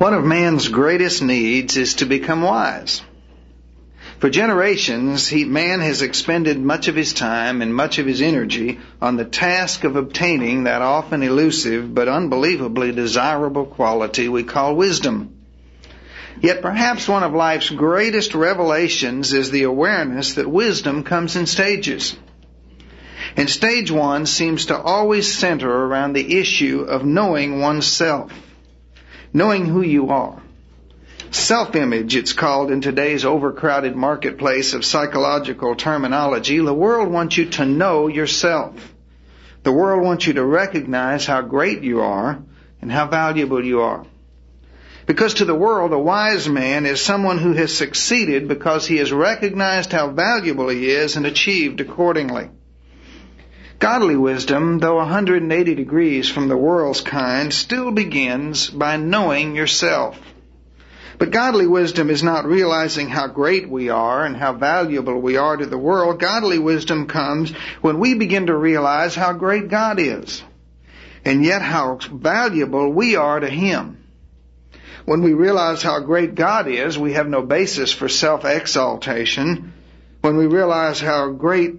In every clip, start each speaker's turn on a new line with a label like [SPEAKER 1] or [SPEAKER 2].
[SPEAKER 1] One of man's greatest needs is to become wise. For generations, man has expended much of his time and much of his energy on the task of obtaining that often elusive but unbelievably desirable quality we call wisdom. Yet perhaps one of life's greatest revelations is the awareness that wisdom comes in stages. And stage one seems to always center around the issue of knowing oneself, knowing who you are. Self-image, it's called in today's overcrowded marketplace of psychological terminology. The world wants you to know yourself. The world wants you to recognize how great you are and how valuable you are. Because to the world, a wise man is someone who has succeeded because he has recognized how valuable he is and achieved accordingly. Godly wisdom, though 180 degrees from the world's kind, still begins by knowing yourself. But godly wisdom is not realizing how great we are and how valuable we are to the world. Godly wisdom comes when we begin to realize how great God is, and yet how valuable we are to Him. When we realize how great God is, we have no basis for self-exaltation. When we realize how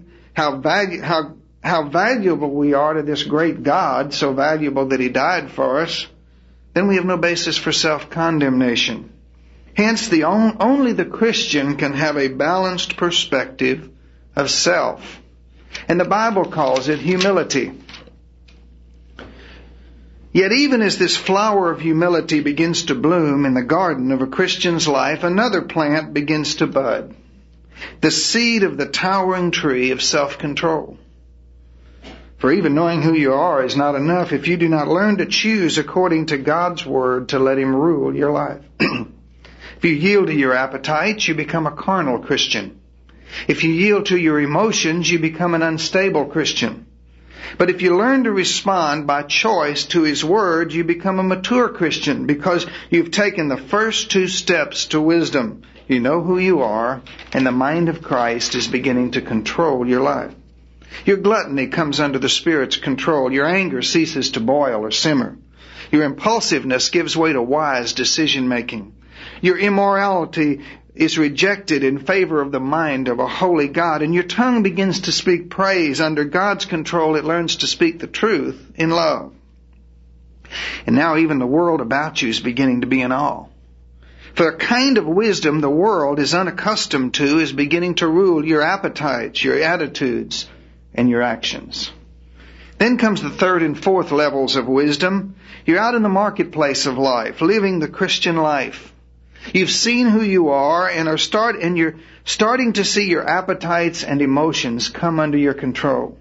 [SPEAKER 1] valuable we are to this great God, so valuable that He died for us, then we have no basis for self-condemnation. Hence, only the Christian can have a balanced perspective of self. And the Bible calls it humility. Yet even as this flower of humility begins to bloom in the garden of a Christian's life, another plant begins to bud. The seed of the towering tree of self-control. For even knowing who you are is not enough if you do not learn to choose according to God's Word to let Him rule your life. If you yield to your appetites, you become a carnal Christian. If you yield to your emotions, you become an unstable Christian. But if you learn to respond by choice to His Word, you become a mature Christian because you've taken the first two steps to wisdom. You know who you are, and the mind of Christ is beginning to control your life. Your gluttony comes under the Spirit's control. Your anger ceases to boil or simmer. Your impulsiveness gives way to wise decision-making. Your immorality is rejected in favor of the mind of a holy God, and your tongue begins to speak praise. Under God's control, it learns to speak the truth in love. And now even the world about you is beginning to be in awe. For the kind of wisdom the world is unaccustomed to is beginning to rule your appetites, your attitudes, and your actions. Then comes the third and fourth levels of wisdom. You're out in the marketplace of life, living the Christian life. You've seen who you are and you're starting to see your appetites and emotions come under your control.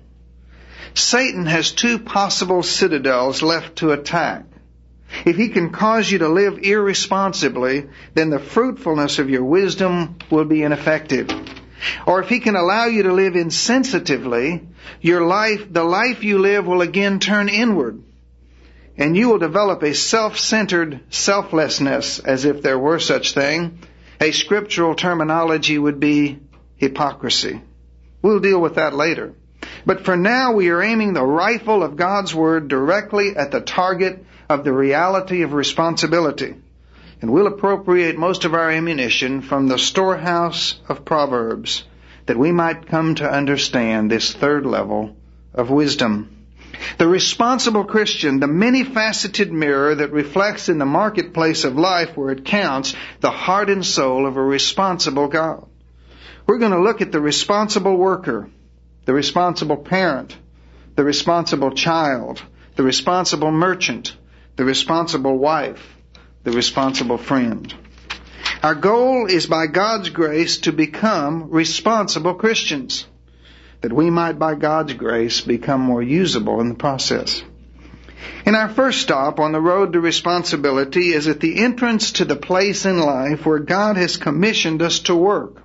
[SPEAKER 1] Satan has two possible citadels left to attack. If he can cause you to live irresponsibly, then the fruitfulness of your wisdom will be ineffective. Or if he can allow you to live insensitively, the life you live will again turn inward. And you will develop a self-centered selflessness, as if there were such thing. A scriptural terminology would be hypocrisy. We'll deal with that later. But for now, we are aiming the rifle of God's Word directly at the target of the reality of responsibility. And we'll appropriate most of our ammunition from the storehouse of Proverbs, that we might come to understand this third level of wisdom. The responsible Christian, the many-faceted mirror that reflects in the marketplace of life where it counts, the heart and soul of a responsible God. We're going to look at the responsible worker, the responsible parent, the responsible child, the responsible merchant, the responsible wife, the responsible friend. Our goal is by God's grace to become responsible Christians, that we might by God's grace become more usable in the process. And our first stop on the road to responsibility is at the entrance to the place in life where God has commissioned us to work.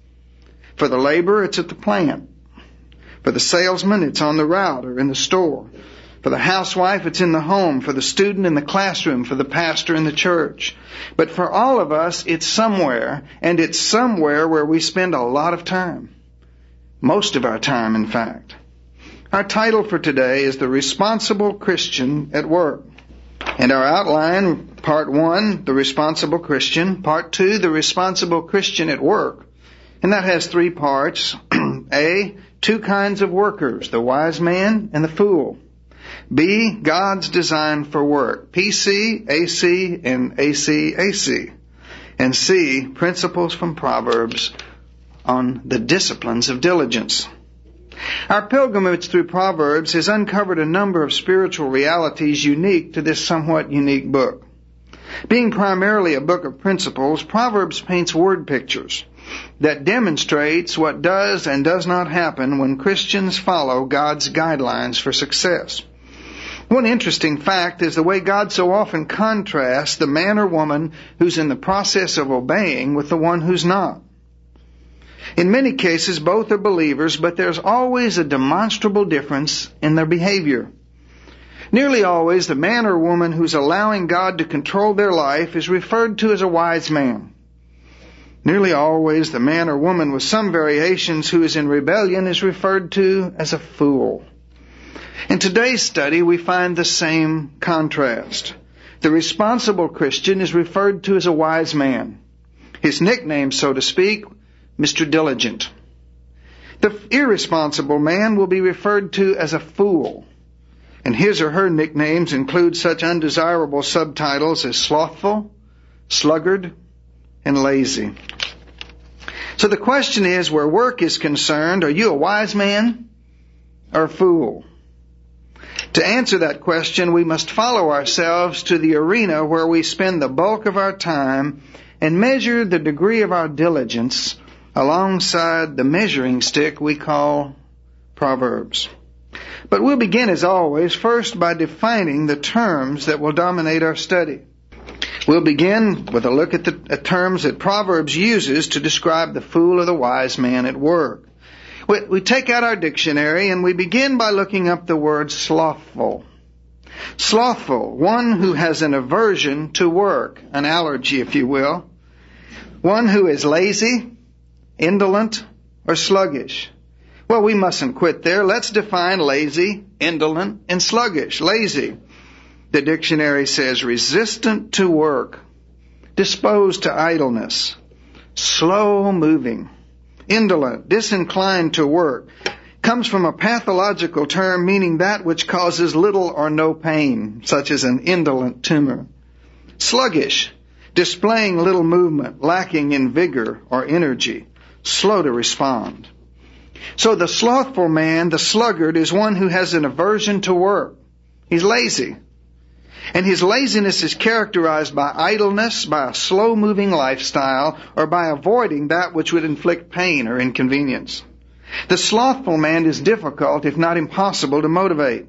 [SPEAKER 1] For the laborer, it's at the plant. For the salesman, it's on the route or in the store. For the housewife, it's in the home. For the student, in the classroom. For the pastor, in the church. But for all of us, it's somewhere. And it's somewhere where we spend a lot of time. Most of our time, in fact. Our title for today is The Responsible Christian at Work. And our outline, part 1, the responsible Christian. Part 2, the responsible Christian at work. And that has 3 parts. A, 2 kinds of workers, the wise man and the fool. B, God's design for work. PC, AC, and AC. And C, principles from Proverbs on the disciplines of diligence. Our pilgrimage through Proverbs has uncovered a number of spiritual realities unique to this somewhat unique book. Being primarily a book of principles, Proverbs paints word pictures that demonstrates what does and does not happen when Christians follow God's guidelines for success. One interesting fact is the way God so often contrasts the man or woman who's in the process of obeying with the one who's not. In many cases, both are believers, but there's always a demonstrable difference in their behavior. Nearly always, the man or woman who's allowing God to control their life is referred to as a wise man. Nearly always, the man or woman with some variations who is in rebellion is referred to as a fool. In today's study, we find the same contrast. The responsible Christian is referred to as a wise man. His nickname, so to speak, Mr. Diligent. The irresponsible man will be referred to as a fool, and his or her nicknames include such undesirable subtitles as slothful, sluggard, and lazy. So the question is, where work is concerned, are you a wise man or a fool? To answer that question, we must follow ourselves to the arena where we spend the bulk of our time and measure the degree of our diligence alongside the measuring stick we call Proverbs. But we'll begin, as always, first by defining the terms that will dominate our study. We'll begin with a look at the terms that Proverbs uses to describe the fool or the wise man at work. We take out our dictionary and we begin by looking up the word slothful. Slothful, one who has an aversion to work, an allergy, if you will. One who is lazy, indolent, or sluggish. Well, we mustn't quit there. Let's define lazy, indolent, and sluggish. Lazy, the dictionary says, resistant to work, disposed to idleness, slow-moving. Indolent, disinclined to work, comes from a pathological term meaning that which causes little or no pain, such as an indolent tumor. Sluggish, displaying little movement, lacking in vigor or energy, slow to respond. So the slothful man, the sluggard, is one who has an aversion to work. He's lazy. And his laziness is characterized by idleness, by a slow-moving lifestyle, or by avoiding that which would inflict pain or inconvenience. The slothful man is difficult, if not impossible, to motivate.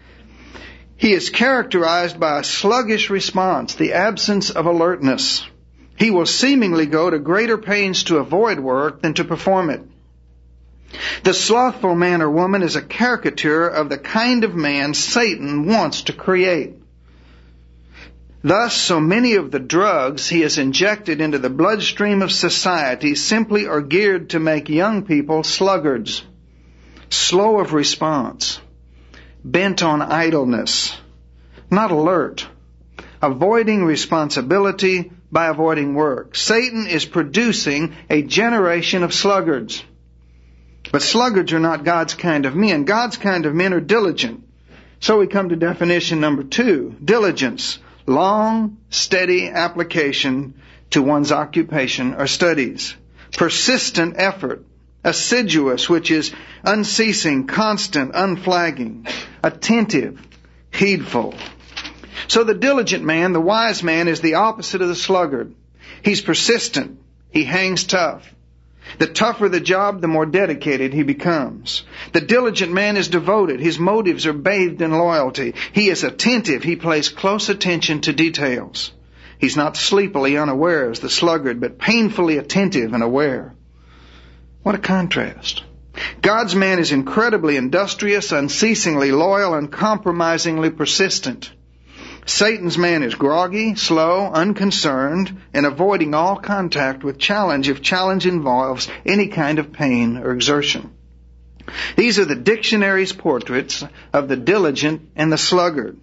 [SPEAKER 1] He is characterized by a sluggish response, the absence of alertness. He will seemingly go to greater pains to avoid work than to perform it. The slothful man or woman is a caricature of the kind of man Satan wants to create. Thus, so many of the drugs he has injected into the bloodstream of society simply are geared to make young people sluggards, slow of response, bent on idleness, not alert, avoiding responsibility by avoiding work. Satan is producing a generation of sluggards. But sluggards are not God's kind of men. God's kind of men are diligent. So we come to definition number 2, diligence. Long, steady application to one's occupation or studies. Persistent effort. Assiduous, which is unceasing, constant, unflagging. Attentive, heedful. So the diligent man, the wise man, is the opposite of the sluggard. He's persistent. He hangs tough. The tougher the job, the more dedicated he becomes. The diligent man is devoted. His motives are bathed in loyalty. He is attentive. He pays close attention to details. He's not sleepily unaware as the sluggard, but painfully attentive and aware. What a contrast. God's man is incredibly industrious, unceasingly loyal, uncompromisingly persistent. Satan's man is groggy, slow, unconcerned, and avoiding all contact with challenge if challenge involves any kind of pain or exertion. These are the dictionary's portraits of the diligent and the sluggard.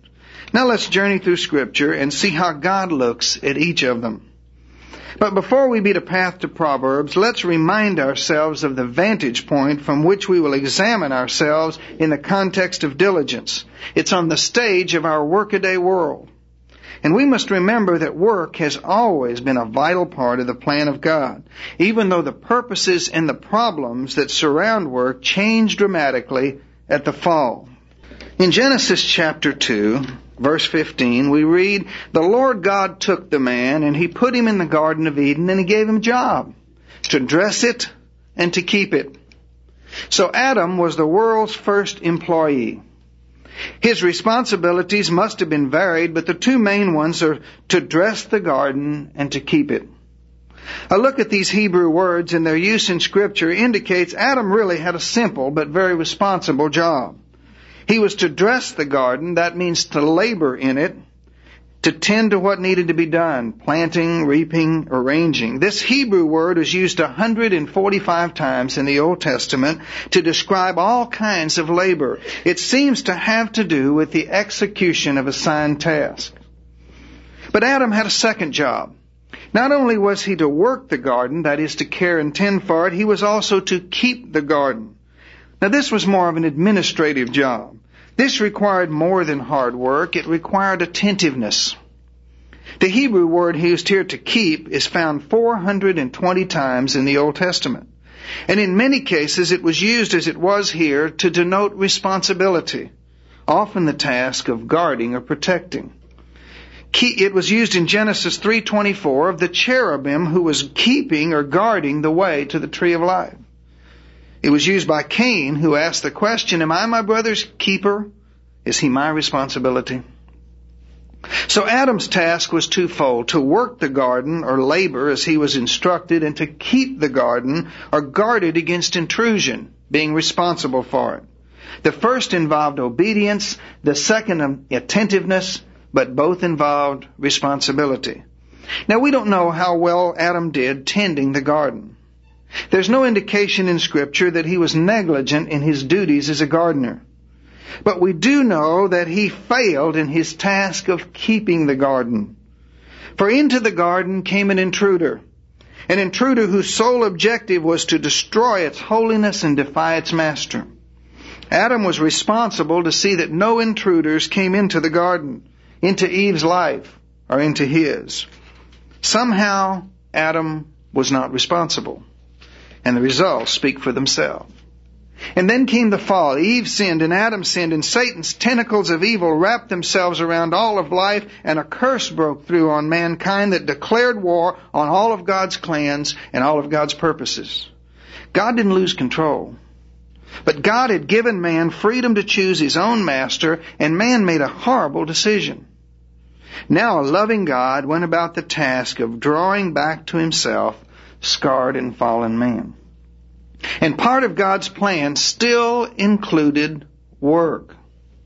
[SPEAKER 1] Now let's journey through Scripture and see how God looks at each of them. But before we beat a path to Proverbs, let's remind ourselves of the vantage point from which we will examine ourselves in the context of diligence. It's on the stage of our workaday world. And we must remember that work has always been a vital part of the plan of God, even though the purposes and the problems that surround work change dramatically at the fall. In Genesis chapter 2, verse 15, we read, "The Lord God took the man, and He put him in the Garden of Eden, and He gave him a job, to dress it and to keep it." So Adam was the world's first employee. His responsibilities must have been varied, but the two main ones are to dress the garden and to keep it. A look at these Hebrew words and their use in Scripture indicates Adam really had a simple but very responsible job. He was to dress the garden, that means to labor in it, to tend to what needed to be done, planting, reaping, arranging. This Hebrew word is used 145 times in the Old Testament to describe all kinds of labor. It seems to have to do with the execution of assigned tasks. But Adam had a second job. Not only was he to work the garden, that is to care and tend for it, he was also to keep the garden. Now this was more of an administrative job. This required more than hard work. It required attentiveness. The Hebrew word used here to keep is found 420 times in the Old Testament. And in many cases it was used as it was here to denote responsibility, often the task of guarding or protecting. It was used in Genesis 3:24 of the cherubim who was keeping or guarding the way to the tree of life. It was used by Cain, who asked the question, "Am I my brother's keeper? Is he my responsibility?" So Adam's task was twofold: to work the garden, or labor as he was instructed, and to keep the garden, or guard it against intrusion, being responsible for it. The first involved obedience, the second attentiveness, but both involved responsibility. Now we don't know how well Adam did tending the garden. There's no indication in Scripture that he was negligent in his duties as a gardener. But we do know that he failed in his task of keeping the garden. For into the garden came an intruder whose sole objective was to destroy its holiness and defy its master. Adam was responsible to see that no intruders came into the garden, into Eve's life, or into his. Somehow, Adam was not responsible. And the results speak for themselves. And then came the fall. Eve sinned and Adam sinned, and Satan's tentacles of evil wrapped themselves around all of life, and a curse broke through on mankind that declared war on all of God's plans and all of God's purposes. God didn't lose control. But God had given man freedom to choose his own master, and man made a horrible decision. Now a loving God went about the task of drawing back to himself scarred and fallen man. And part of God's plan still included work.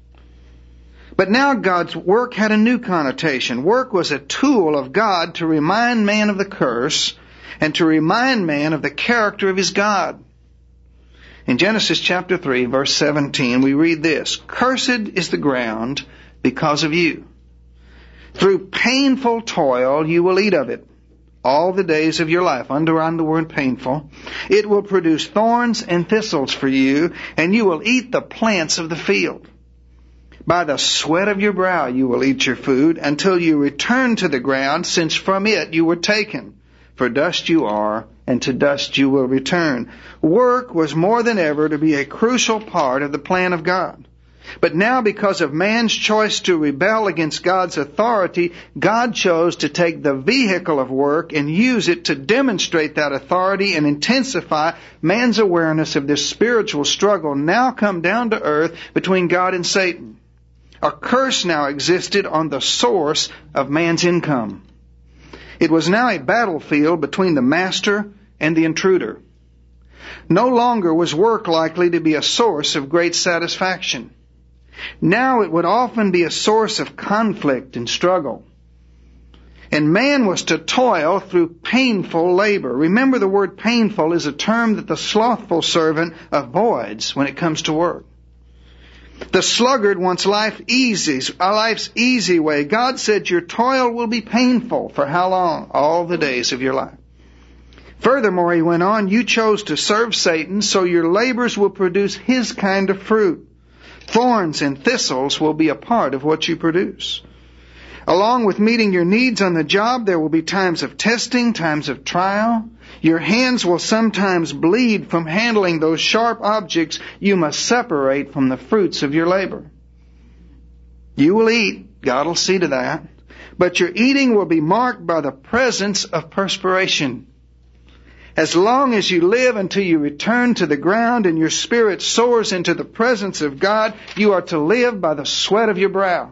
[SPEAKER 1] But now God's work had a new connotation. Work was a tool of God to remind man of the curse and to remind man of the character of his God. In Genesis chapter 3, verse 17, we read this: "Cursed is the ground because of you. Through painful toil you will eat of it all the days of your life." Underline the word painful. "It will produce thorns and thistles for you, and you will eat the plants of the field. By the sweat of your brow you will eat your food until you return to the ground, since from it you were taken. For dust you are, and to dust you will return." Work was more than ever to be a crucial part of the plan of God. But now, because of man's choice to rebel against God's authority, God chose to take the vehicle of work and use it to demonstrate that authority and intensify man's awareness of this spiritual struggle now come down to earth between God and Satan. A curse now existed on the source of man's income. It was now a battlefield between the master and the intruder. No longer was work likely to be a source of great satisfaction. Now it would often be a source of conflict and struggle. And man was to toil through painful labor. Remember, the word painful is a term that the slothful servant avoids when it comes to work. The sluggard wants life's easy way. God said your toil will be painful. For how long? All the days of your life. Furthermore, he went on, you chose to serve Satan, so your labors will produce his kind of fruit. Thorns and thistles will be a part of what you produce. Along with meeting your needs on the job, there will be times of testing, times of trial. Your hands will sometimes bleed from handling those sharp objects you must separate from the fruits of your labor. You will eat. God will see to that. But your eating will be marked by the presence of perspiration. As long as you live until you return to the ground and your spirit soars into the presence of God, you are to live by the sweat of your brow.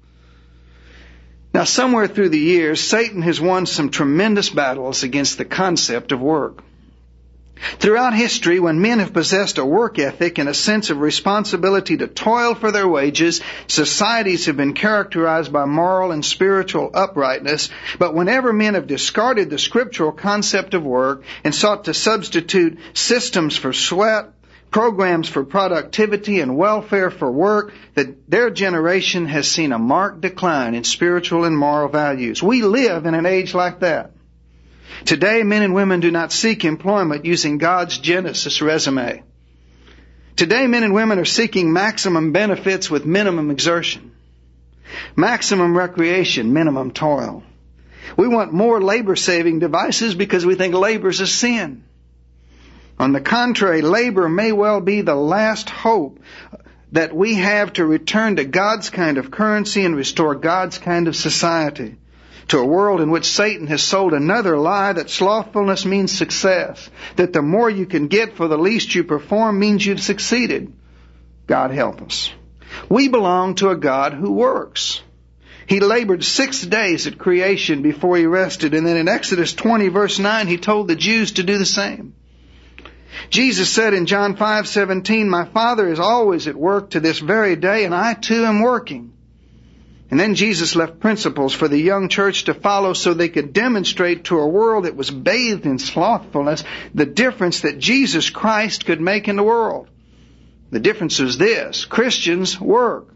[SPEAKER 1] Now, somewhere through the years, Satan has won some tremendous battles against the concept of work. Throughout history, when men have possessed a work ethic and a sense of responsibility to toil for their wages, societies have been characterized by moral and spiritual uprightness. But whenever men have discarded the scriptural concept of work and sought to substitute systems for sweat, programs for productivity, and welfare for work, that their generation has seen a marked decline in spiritual and moral values. We live in an age like that. Today, men and women do not seek employment using God's Genesis resume. Today, men and women are seeking maximum benefits with minimum exertion, maximum recreation, minimum toil. We want more labor-saving devices because we think labor is a sin. On the contrary, labor may well be the last hope that we have to return to God's kind of currency and restore God's kind of society, to a world in which Satan has sold another lie that slothfulness means success, that the more you can get for the least you perform means you've succeeded. God help us. We belong to a God who works. He labored 6 days at creation before he rested, and then in Exodus 20 verse 9 he told the Jews to do the same. Jesus said in John 5:17, my Father is always at work to this very day, and I too am working. And then Jesus left principles for the young church to follow so they could demonstrate to a world that was bathed in slothfulness the difference that Jesus Christ could make in the world. The difference is this: Christians work.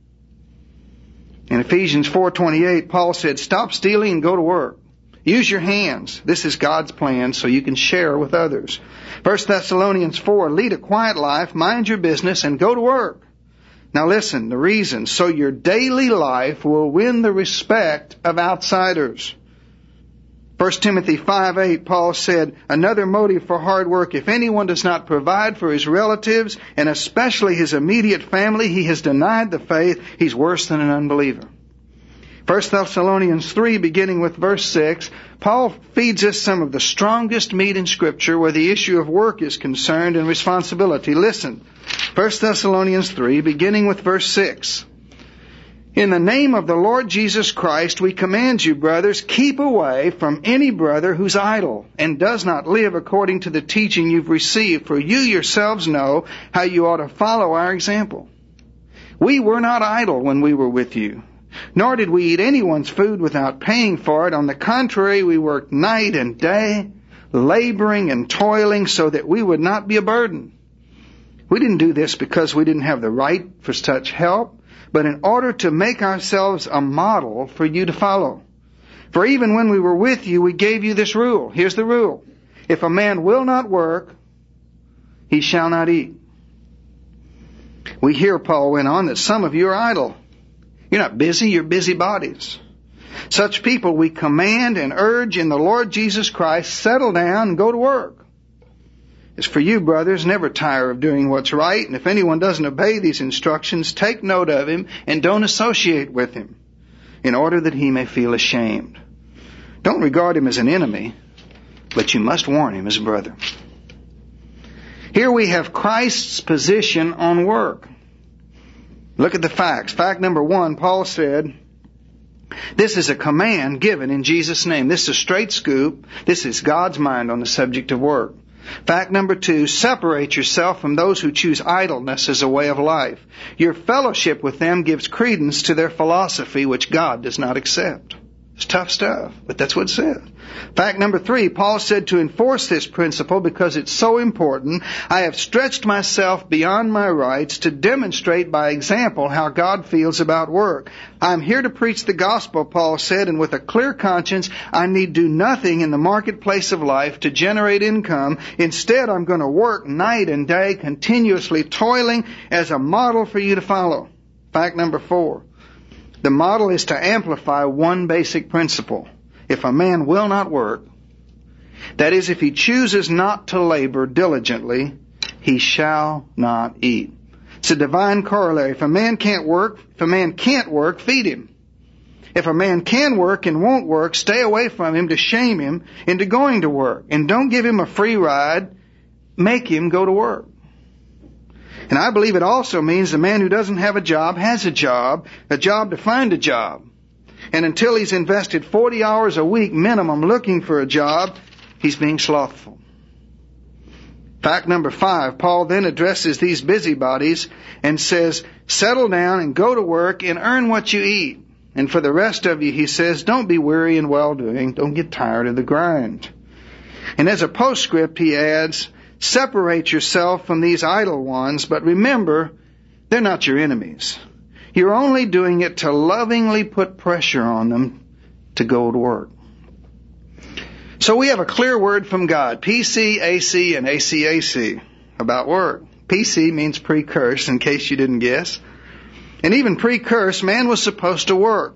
[SPEAKER 1] In Ephesians 4:28, Paul said, stop stealing and go to work. Use your hands. This is God's plan so you can share with others. 1 Thessalonians 4, lead a quiet life, mind your business, and go to work. Now listen, the reason, so your daily life will win the respect of outsiders. 1 Timothy 5:8, Paul said, another motive for hard work, if anyone does not provide for his relatives, and especially his immediate family, he has denied the faith, he's worse than an unbeliever. 1 Thessalonians 3, beginning with verse 6, Paul feeds us some of the strongest meat in Scripture where the issue of work is concerned and responsibility. Listen, 1 Thessalonians 3, beginning with verse 6. In the name of the Lord Jesus Christ, we command you, brothers, keep away from any brother who's idle and does not live according to the teaching you've received, for you yourselves know how you ought to follow our example. We were not idle when we were with you, nor did we eat anyone's food without paying for it. On the contrary, we worked night and day, laboring and toiling so that we would not be a burden. We didn't do this because we didn't have the right for such help, but in order to make ourselves a model for you to follow. For even when we were with you, we gave you this rule. Here's the rule. If a man will not work, he shall not eat. We hear, Paul went on, that some of you are idle. You're not busy, you're busybodies. Such people we command and urge in the Lord Jesus Christ, settle down and go to work. As for you, brothers, never tire of doing what's right, and if anyone doesn't obey these instructions, take note of him and don't associate with him, in order that he may feel ashamed. Don't regard him as an enemy, but you must warn him as a brother. Here we have Christ's position on work. Look at the facts. Fact number 1, Paul said, this is a command given in Jesus' name. This is a straight scoop. This is God's mind on the subject of work. Fact number 2, separate yourself from those who choose idleness as a way of life. Your fellowship with them gives credence to their philosophy, which God does not accept. It's tough stuff, but that's what it says. Fact number 3, Paul said to enforce this principle because it's so important, I have stretched myself beyond my rights to demonstrate by example how God feels about work. I'm here to preach the gospel, Paul said, and with a clear conscience, I need do nothing in the marketplace of life to generate income. Instead, I'm going to work night and day, continuously toiling as a model for you to follow. Fact number 4. The model is to amplify one basic principle. If a man will not work, that is, if he chooses not to labor diligently, he shall not eat. It's a divine corollary. If a man can't work, feed him. If a man can work and won't work, stay away from him to shame him into going to work. And don't give him a free ride. Make him go to work. And I believe it also means the man who doesn't have a job has a job to find a job. And until he's invested 40 hours a week minimum looking for a job, he's being slothful. Fact number 5, Paul then addresses these busybodies and says, settle down and go to work and earn what you eat. And for the rest of you, he says, don't be weary in well-doing. Don't get tired of the grind. And as a postscript, he adds, separate yourself from these idle ones, but remember, they're not your enemies. You're only doing it to lovingly put pressure on them to go to work. So we have a clear word from God, PCAC and ACAC, about work. PC means pre-curse, in case you didn't guess. And even pre-curse, man was supposed to work.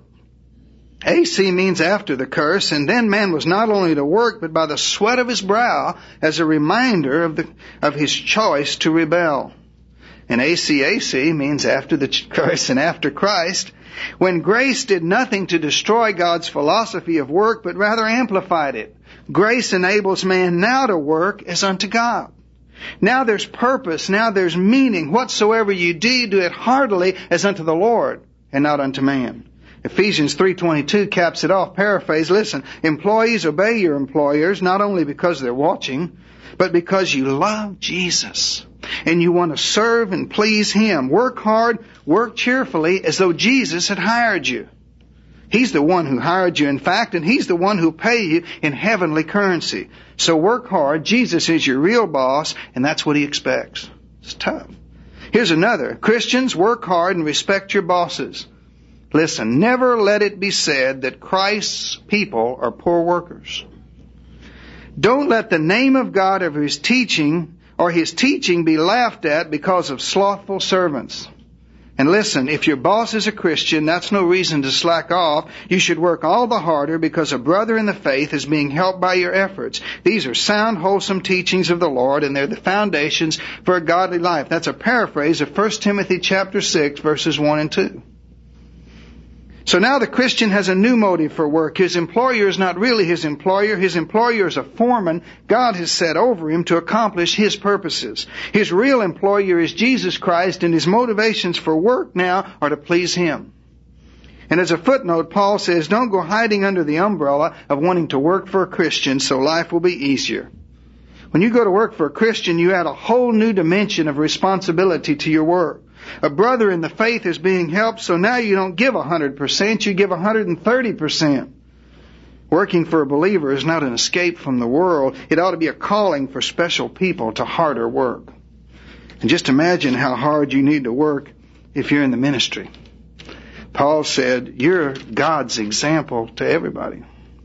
[SPEAKER 1] AC means after the curse, and then man was not only to work, but by the sweat of his brow as a reminder of his choice to rebel. And ACAC means after the curse and after Christ, when grace did nothing to destroy God's philosophy of work, but rather amplified it. Grace enables man now to work as unto God. Now there's purpose, now there's meaning. Whatsoever you do it heartily as unto the Lord, and not unto man. Ephesians 3:22 caps it off. Paraphrase, listen, employees obey your employers, not only because they're watching, but because you love Jesus and you want to serve and please Him. Work hard, work cheerfully as though Jesus had hired you. He's the one who hired you, in fact, and He's the one who pay you in heavenly currency. So work hard. Jesus is your real boss, and that's what He expects. It's tough. Here's another. Christians, work hard and respect your bosses. Listen, never let it be said that Christ's people are poor workers. Don't let the name of God or His teaching be laughed at because of slothful servants. And listen, if your boss is a Christian, that's no reason to slack off. You should work all the harder because a brother in the faith is being helped by your efforts. These are sound, wholesome teachings of the Lord, and they're the foundations for a godly life. That's a paraphrase of 1 Timothy chapter 6, verses 1 and 2. So now the Christian has a new motive for work. His employer is not really his employer. His employer is a foreman God has set over him to accomplish His purposes. His real employer is Jesus Christ, and his motivations for work now are to please Him. And as a footnote, Paul says, don't go hiding under the umbrella of wanting to work for a Christian so life will be easier. When you go to work for a Christian, you add a whole new dimension of responsibility to your work. A brother in the faith is being helped, so now you don't give 100%, you give 130%. Working for a believer is not an escape from the world. It ought to be a calling for special people to harder work. And just imagine how hard you need to work if you're in the ministry. Paul said, you're God's example to everybody.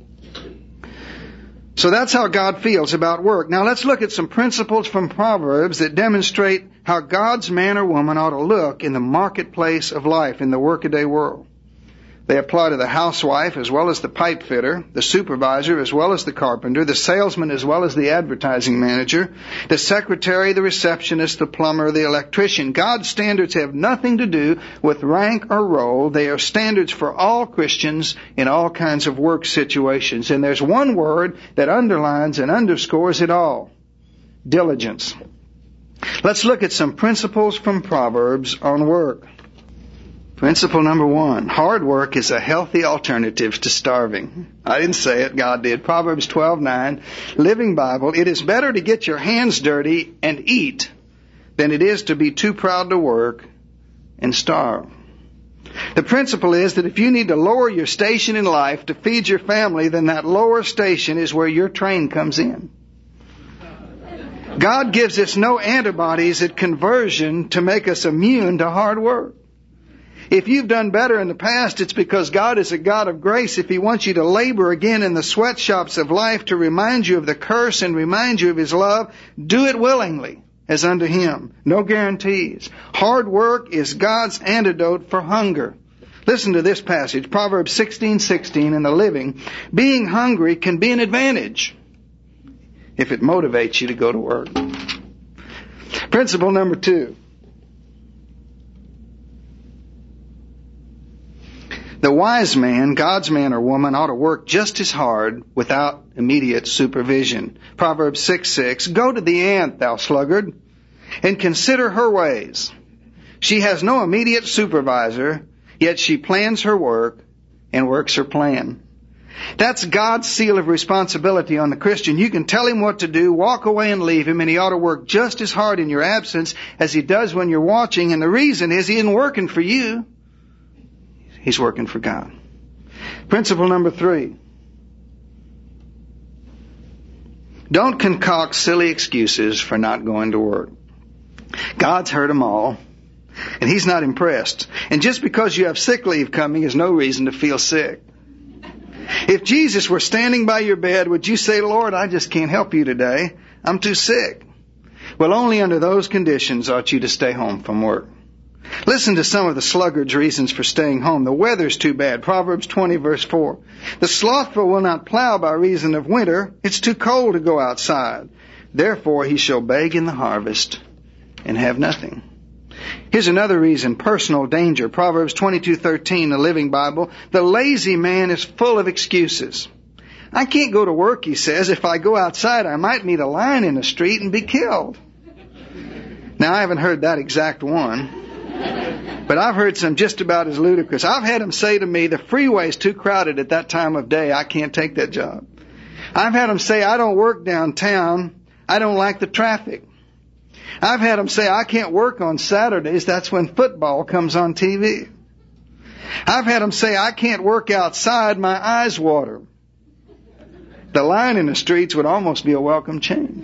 [SPEAKER 1] So that's how God feels about work. Now let's look at some principles from Proverbs that demonstrate how God's man or woman ought to look in the marketplace of life, in the workaday world. They apply to the housewife as well as the pipe fitter, the supervisor as well as the carpenter, the salesman as well as the advertising manager, the secretary, the receptionist, the plumber, the electrician. God's standards have nothing to do with rank or role. They are standards for all Christians in all kinds of work situations. And there's one word that underlines and underscores it all: diligence. Let's look at some principles from Proverbs on work. Principle number 1, hard work is a healthy alternative to starving. I didn't say it, God did. Proverbs 12:9, Living Bible, it is better to get your hands dirty and eat than it is to be too proud to work and starve. The principle is that if you need to lower your station in life to feed your family, then that lower station is where your train comes in. God gives us no antibodies at conversion to make us immune to hard work. If you've done better in the past, it's because God is a God of grace. If He wants you to labor again in the sweatshops of life to remind you of the curse and remind you of His love, do it willingly as unto Him. No guarantees. Hard work is God's antidote for hunger. Listen to this passage, Proverbs 16:16 in the Living. Being hungry can be an advantage if it motivates you to go to work. Principle number 2. The wise man, God's man or woman, ought to work just as hard without immediate supervision. Proverbs 6:6, Go to the ant, thou sluggard, and consider her ways. She has no immediate supervisor, yet she plans her work and works her plan. That's God's seal of responsibility on the Christian. You can tell him what to do, walk away and leave him, and he ought to work just as hard in your absence as he does when you're watching. And the reason is he isn't working for you. He's working for God. Principle number 3. Don't concoct silly excuses for not going to work. God's heard them all, and He's not impressed. And just because you have sick leave coming is no reason to feel sick. If Jesus were standing by your bed, would you say, Lord, I just can't help you today. I'm too sick. Well, only under those conditions ought you to stay home from work. Listen to some of the sluggard's reasons for staying home. The weather's too bad. Proverbs 20 verse 4. The slothful will not plow by reason of winter. It's too cold to go outside. Therefore he shall beg in the harvest and have nothing. Here's another reason, personal danger. Proverbs 22:13, the Living Bible. The lazy man is full of excuses. I can't go to work, he says. If I go outside, I might meet a lion in the street and be killed. Now, I haven't heard that exact one, but I've heard some just about as ludicrous. I've had them say to me, the freeway's too crowded at that time of day. I can't take that job. I've had them say, I don't work downtown. I don't like the traffic. I've had them say, I can't work on Saturdays. That's when football comes on TV. I've had them say, I can't work outside. My eyes water. The lion in the streets would almost be a welcome change.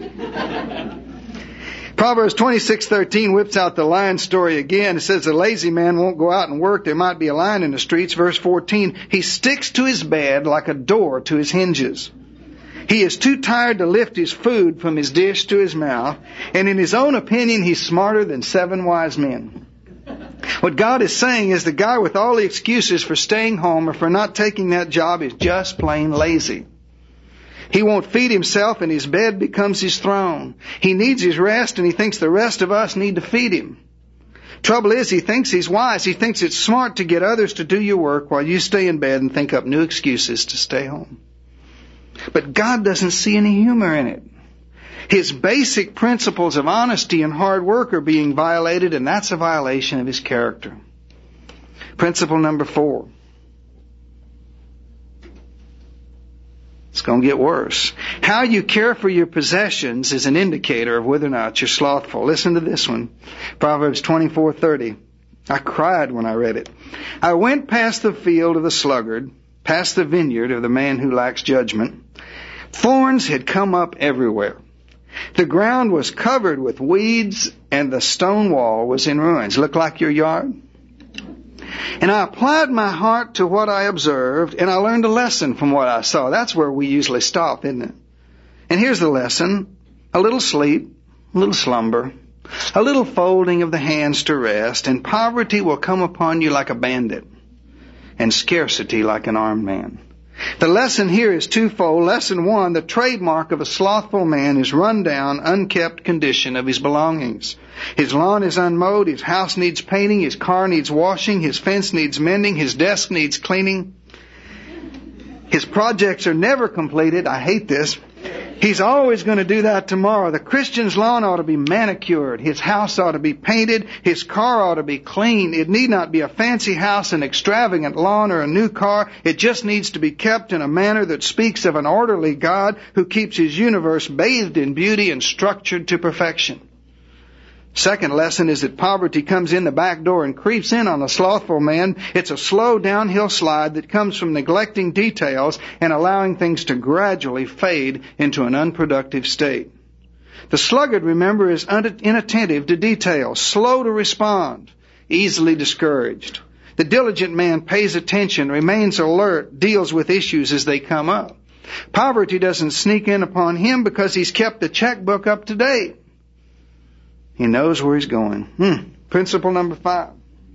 [SPEAKER 1] Proverbs 26:13 whips out the lion story again. It says the lazy man won't go out and work. There might be a lion in the streets. Verse 14, he sticks to his bed like a door to his hinges. He is too tired to lift his food from his dish to his mouth, and in his own opinion, he's smarter than 7 wise men. What God is saying is the guy with all the excuses for staying home or for not taking that job is just plain lazy. He won't feed himself, and his bed becomes his throne. He needs his rest, and he thinks the rest of us need to feed him. Trouble is, he thinks he's wise. He thinks it's smart to get others to do your work while you stay in bed and think up new excuses to stay home. But God doesn't see any humor in it. His basic principles of honesty and hard work are being violated, and that's a violation of His character. Principle number 4. It's going to get worse. How you care for your possessions is an indicator of whether or not you're slothful. Listen to this one. Proverbs 24:30. I cried when I read it. I went past the field of the sluggard, past the vineyard of the man who lacks judgment. Thorns had come up everywhere. The ground was covered with weeds, and the stone wall was in ruins. Looked like your yard. And I applied my heart to what I observed, and I learned a lesson from what I saw. That's where we usually stop, isn't it? And here's the lesson. A little sleep, a little slumber, a little folding of the hands to rest, and poverty will come upon you like a bandit, and scarcity like an armed man. The lesson here is twofold. Lesson 1, the trademark of a slothful man is run down, unkept condition of his belongings. His lawn is unmowed, his house needs painting, his car needs washing, his fence needs mending, his desk needs cleaning. His projects are never completed. I hate this. He's always going to do that tomorrow. The Christian's lawn ought to be manicured. His house ought to be painted. His car ought to be clean. It need not be a fancy house, an extravagant lawn, or a new car. It just needs to be kept in a manner that speaks of an orderly God who keeps His universe bathed in beauty and structured to perfection. Second lesson is that poverty comes in the back door and creeps in on a slothful man. It's a slow downhill slide that comes from neglecting details and allowing things to gradually fade into an unproductive state. The sluggard, remember, is inattentive to details, slow to respond, easily discouraged. The diligent man pays attention, remains alert, deals with issues as they come up. Poverty doesn't sneak in upon him because he's kept the checkbook up to date. He knows where he's going. Principle number 5.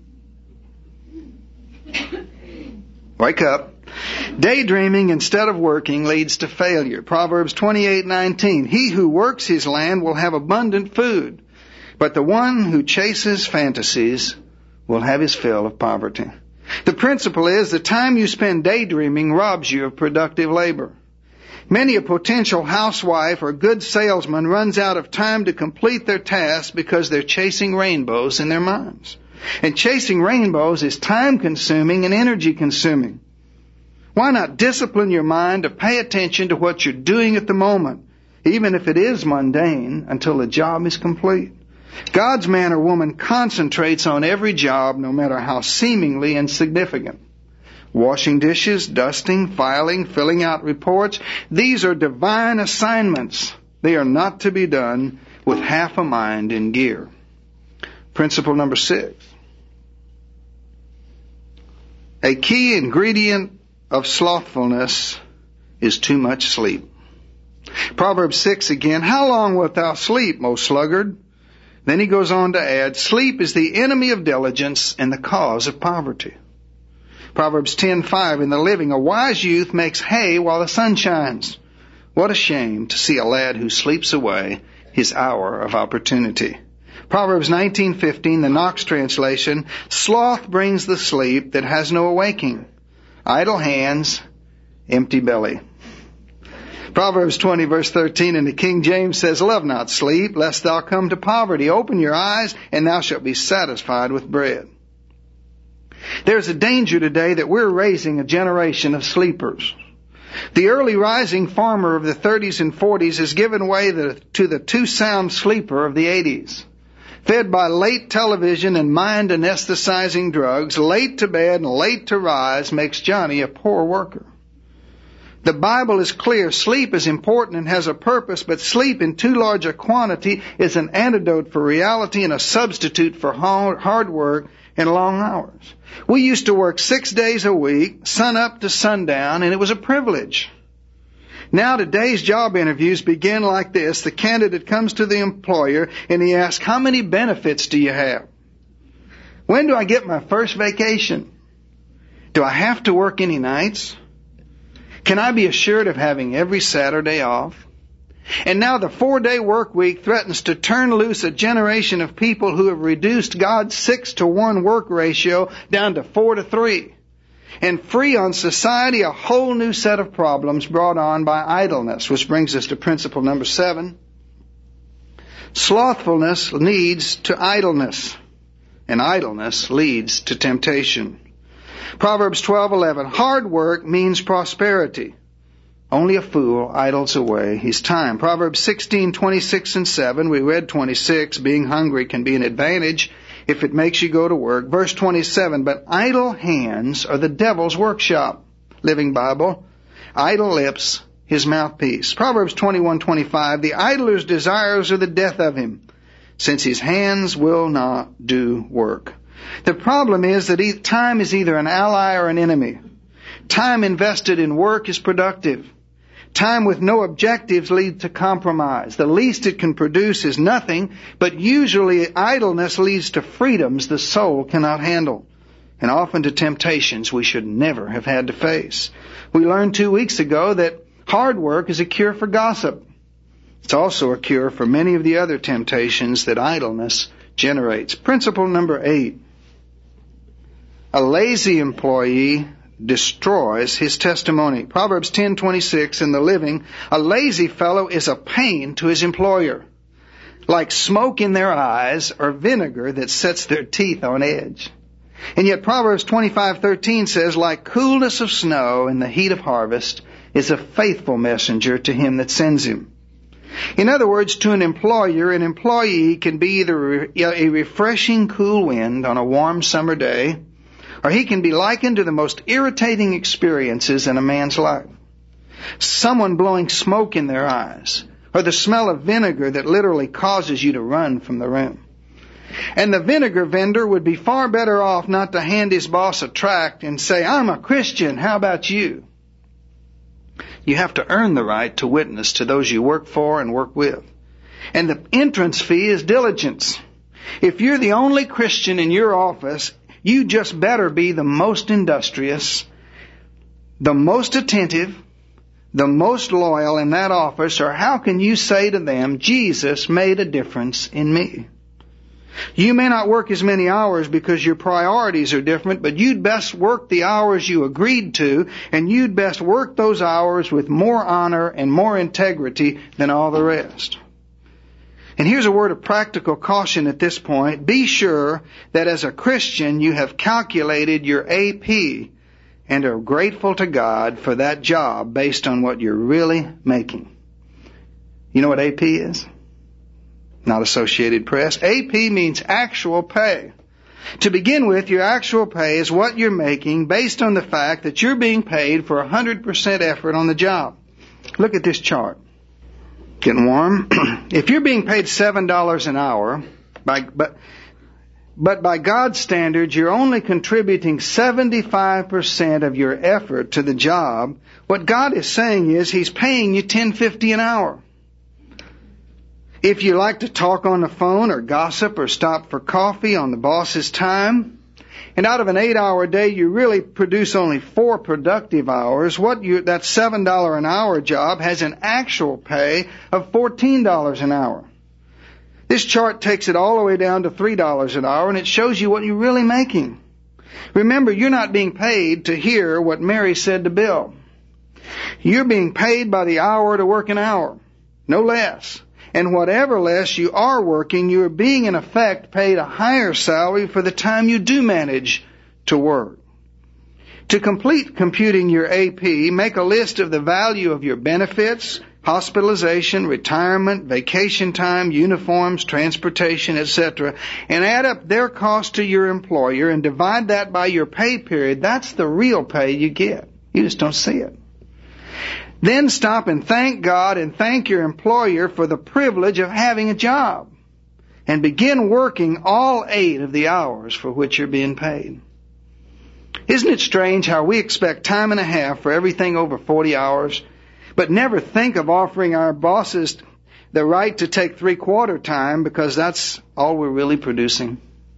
[SPEAKER 1] Wake up. Daydreaming instead of working leads to failure. Proverbs 28:19. He who works his land will have abundant food, but the one who chases fantasies will have his fill of poverty. The principle is the time you spend daydreaming robs you of productive labor. Many a potential housewife or good salesman runs out of time to complete their tasks because they're chasing rainbows in their minds. And chasing rainbows is time-consuming and energy-consuming. Why not discipline your mind to pay attention to what you're doing at the moment, even if it is mundane, until the job is complete? God's man or woman concentrates on every job, no matter how seemingly insignificant. Washing dishes, dusting, filing, filling out reports, these are divine assignments. They are not to be done with half a mind in gear. Principle number 6. A key ingredient of slothfulness is too much sleep. Proverbs 6 again, how long wilt thou sleep, O sluggard? Then he goes on to add, sleep is the enemy of diligence and the cause of poverty. Proverbs 10:5 in the Living, a wise youth makes hay while the sun shines. What a shame to see a lad who sleeps away his hour of opportunity. Proverbs 19:15, the Knox translation, sloth brings the sleep that has no awaking. Idle hands, empty belly. Proverbs 20 verse 13 in the King James says, love not sleep, lest thou come to poverty. Open your eyes, and thou shalt be satisfied with bread. There's a danger today that we're raising a generation of sleepers. The early rising farmer of the 30s and 40s has given way to the too-sound sleeper of the 80s. Fed by late television and mind-anesthetizing drugs, late to bed and late to rise makes Johnny a poor worker. The Bible is clear. Sleep is important and has a purpose, but sleep in too large a quantity is an antidote for reality and a substitute for hard work and long hours. We used to work 6 days a week, sun up to sundown, and it was a privilege. Now today's job interviews begin like this. The candidate comes to the employer and he asks, how many benefits do you have? When do I get my first vacation? Do I have to work any nights? Can I be assured of having every Saturday off? And now the 4-day work week threatens to turn loose a generation of people who have reduced God's 6-to-1 work ratio down to 4-to-3. And free on society a whole new set of problems brought on by idleness, which brings us to principle number 7. Slothfulness leads to idleness, and idleness leads to temptation. Proverbs 12:11, hard work means prosperity. Only a fool idles away his time. Proverbs 16:26 and 7, we read 26, being hungry can be an advantage if it makes you go to work. Verse 27, but idle hands are the devil's workshop. Living Bible. Idle lips, his mouthpiece. Proverbs 21:25, the idler's desires are the death of him, since his hands will not do work. The problem is that time is either an ally or an enemy. Time invested in work is productive. Time with no objectives leads to compromise. The least it can produce is nothing, but usually idleness leads to freedoms the soul cannot handle, and often to temptations we should never have had to face. We learned 2 weeks ago that hard work is a cure for gossip. It's also a cure for many of the other temptations that idleness generates. Principle number 8. A lazy employee destroys his testimony. Proverbs 10:26 in the Living, a lazy fellow is a pain to his employer, like smoke in their eyes or vinegar that sets their teeth on edge. And yet Proverbs 25:13 says, like coolness of snow in the heat of harvest is a faithful messenger to him that sends him. In other words, to an employer, an employee can be either a refreshing cool wind on a warm summer day, or he can be likened to the most irritating experiences in a man's life. Someone blowing smoke in their eyes, or the smell of vinegar that literally causes you to run from the room. And the vinegar vendor would be far better off not to hand his boss a tract and say, "I'm a Christian, how about you?" You have to earn the right to witness to those you work for and work with. And the entrance fee is diligence. If you're the only Christian in your office, you just better be the most industrious, the most attentive, the most loyal in that office, or how can you say to them, "Jesus made a difference in me"? You may not work as many hours because your priorities are different, but you'd best work the hours you agreed to, and you'd best work those hours with more honor and more integrity than all the rest. And here's a word of practical caution at this point. Be sure that as a Christian you have calculated your AP and are grateful to God for that job based on what you're really making. You know what AP is? Not Associated Press. AP means actual pay. To begin with, your actual pay is what you're making based on the fact that you're being paid for 100% effort on the job. Look at this chart. Getting warm? If you're being paid $7 an hour, but by God's standards, you're only contributing 75% of your effort to the job, what God is saying is He's paying you $10.50 an hour. If you like to talk on the phone or gossip or stop for coffee on the boss's time, and out of an 8-hour day you really produce only 4 productive hours, that $7 an hour job has an actual pay of $14 an hour. This chart takes it all the way down to $3 an hour, and it shows you what you're really making. Remember, you're not being paid to hear what Mary said to Bill. You're being paid by the hour to work an hour, no less. And whatever less you are working, you are being in effect paid a higher salary for the time you do manage to work. To complete computing your AP, make a list of the value of your benefits, hospitalization, retirement, vacation time, uniforms, transportation, etc., and add up their cost to your employer and divide that by your pay period. That's the real pay you get. You just don't see it. Then stop and thank God and thank your employer for the privilege of having a job. And begin working all 8 of the hours for which you're being paid. Isn't it strange how we expect time and a half for everything over 40 hours, but never think of offering our bosses the right to take 3/4 time because that's all we're really producing?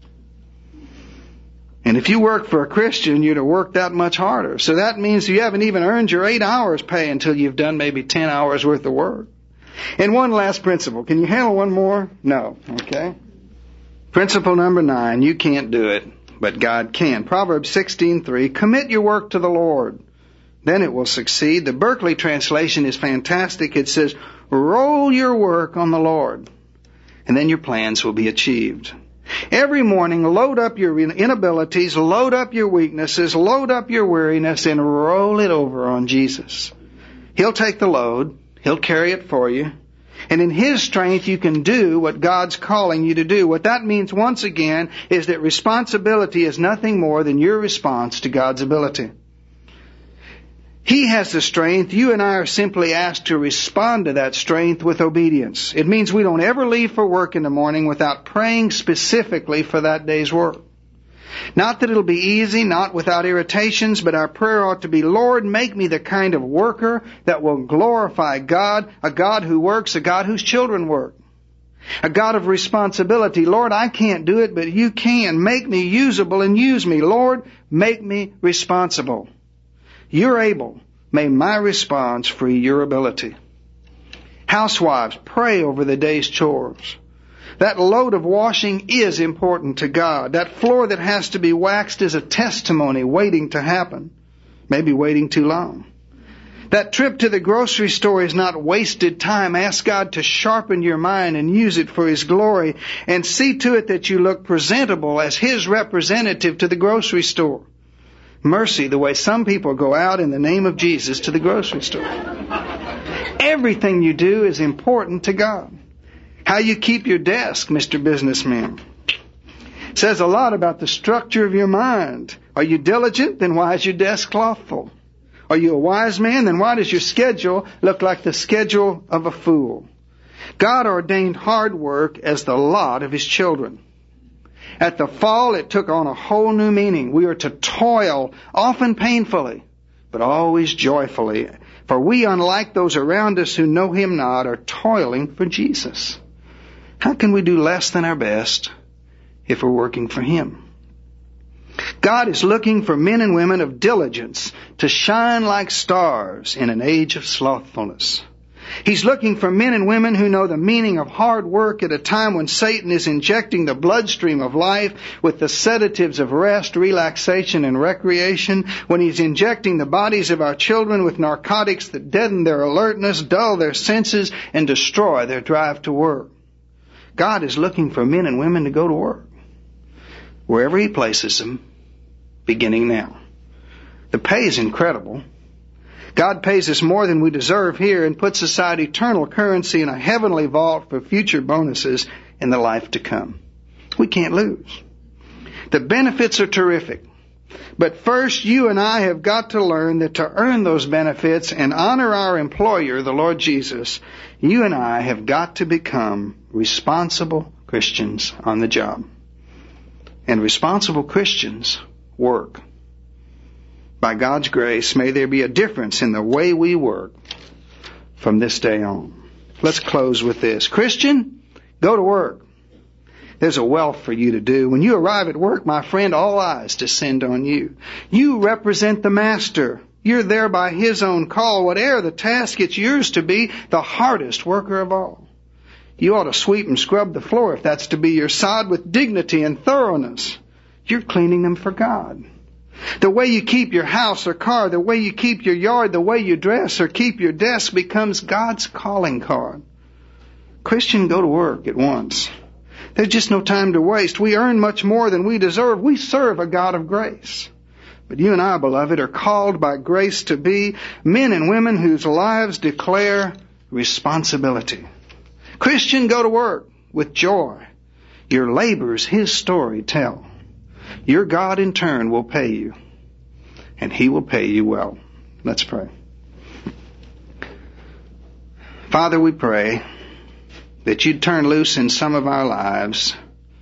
[SPEAKER 1] And if you work for a Christian, you're to work that much harder. So that means you haven't even earned your 8 hours pay until you've done maybe 10 hours worth of work. And one last principle. Can you handle one more? No. Okay. Principle number 9. You can't do it, but God can. Proverbs 16:3. Commit your work to the Lord. Then it will succeed. The Berkeley translation is fantastic. It says, roll your work on the Lord, and then your plans will be achieved. Every morning, load up your inabilities, load up your weaknesses, load up your weariness, and roll it over on Jesus. He'll take the load. He'll carry it for you. And in His strength, you can do what God's calling you to do. What that means, once again, is that responsibility is nothing more than your response to God's ability. He has the strength. You and I are simply asked to respond to that strength with obedience. It means we don't ever leave for work in the morning without praying specifically for that day's work. Not that it'll be easy, not without irritations, but our prayer ought to be, Lord, make me the kind of worker that will glorify God, a God who works, a God whose children work, a God of responsibility. Lord, I can't do it, but You can. Make me usable and use me. Lord, make me responsible. You're able. May my response free your ability. Housewives, pray over the day's chores. That load of washing is important to God. That floor that has to be waxed is a testimony waiting to happen. Maybe waiting too long. That trip to the grocery store is not wasted time. Ask God to sharpen your mind and use it for His glory. And see to it that you look presentable as His representative to the grocery store. Mercy, the way some people go out in the name of Jesus to the grocery store. Everything you do is important to God. How you keep your desk, Mr. Businessman, says a lot about the structure of your mind. Are you diligent? Then why is your desk clothful? Are you a wise man? Then why does your schedule look like the schedule of a fool? God ordained hard work as the lot of His children. At the fall, it took on a whole new meaning. We are to toil, often painfully, but always joyfully. For we, unlike those around us who know Him not, are toiling for Jesus. How can we do less than our best if we're working for Him? God is looking for men and women of diligence to shine like stars in an age of slothfulness. He's looking for men and women who know the meaning of hard work at a time when Satan is injecting the bloodstream of life with the sedatives of rest, relaxation, and recreation, when he's injecting the bodies of our children with narcotics that deaden their alertness, dull their senses, and destroy their drive to work. God is looking for men and women to go to work, wherever He places them, beginning now. The pay is incredible. God pays us more than we deserve here and puts aside eternal currency in a heavenly vault for future bonuses in the life to come. We can't lose. The benefits are terrific. But first, you and I have got to learn that to earn those benefits and honor our employer, the Lord Jesus, you and I have got to become responsible Christians on the job. And responsible Christians work. By God's grace, may there be a difference in the way we work from this day on. Let's close with this. Christian, go to work. There's a wealth for you to do. When you arrive at work, my friend, all eyes descend on you. You represent the Master. You're there by His own call. Whatever the task, it's yours to be the hardest worker of all. You ought to sweep and scrub the floor if that's to be your sod with dignity and thoroughness. You're cleaning them for God. The way you keep your house or car, the way you keep your yard, the way you dress or keep your desk becomes God's calling card. Christian, go to work at once. There's just no time to waste. We earn much more than we deserve. We serve a God of grace. But you and I, beloved, are called by grace to be men and women whose lives declare responsibility. Christian, go to work with joy. Your labors His story tell. Your God in turn will pay you, and He will pay you well. Let's pray. Father, we pray that You'd turn loose in some of our lives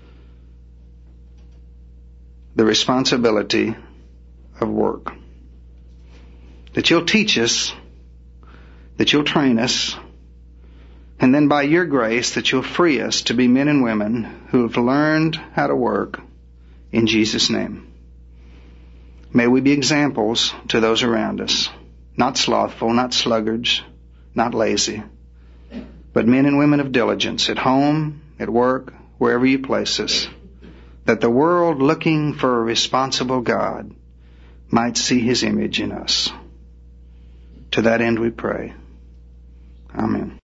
[SPEAKER 1] the responsibility of work. That You'll teach us, that You'll train us, and then by Your grace that You'll free us to be men and women who have learned how to work. In Jesus' name. May we be examples to those around us. Not slothful, not sluggards, not lazy, but men and women of diligence at home, at work, wherever You place us, that the world looking for a responsible God might see His image in us. To that end we pray. Amen.